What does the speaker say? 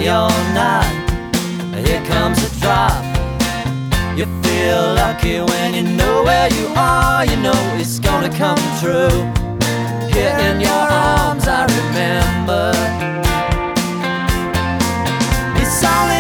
ready or not, here comes a drop. You feel lucky when you know where you are. You know it's gonna come true. Here in your arms I remember. It's only